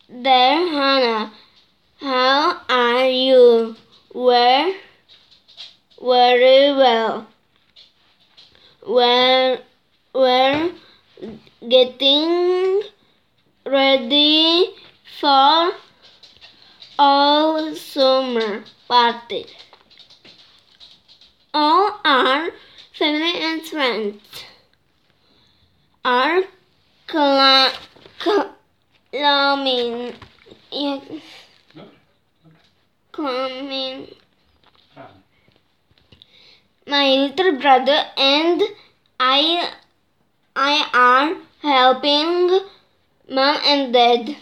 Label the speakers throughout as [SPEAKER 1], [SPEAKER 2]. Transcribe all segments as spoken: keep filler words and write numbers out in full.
[SPEAKER 1] there, Hannah. How are you? We're very well. We're, we're getting ready for all summer party. All our family and friends are cla- coming. Yeah, coming. My little brother and I, I are helping Mom and Dad.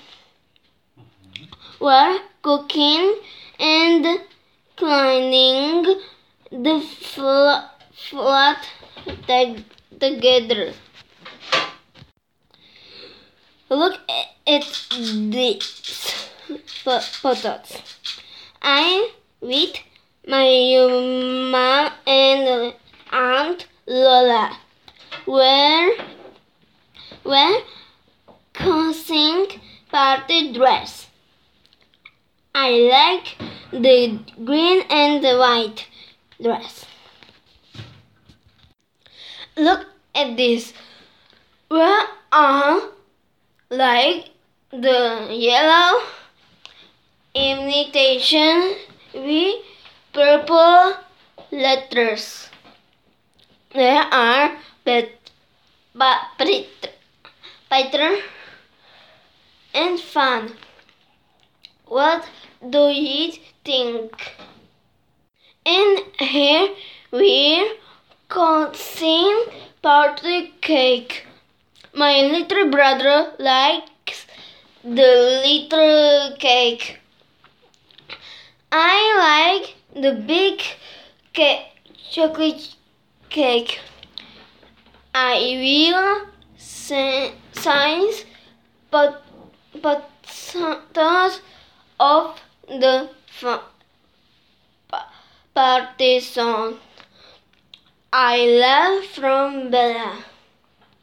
[SPEAKER 1] We're cooking and cleaning the fl- flat tag- together. Look at these photos. I'm with my mom and Aunt Lola. We're, we're choosing party dress. I like the green and the white dress. Look at this. We're all like the yellow invitation with purple letters. There are Peter and fun. What do you think? And here we're cutting party cake. My little brother likes the little cake. I like the big cake, chocolate cake. I will size but photos of the party song I love from Bella.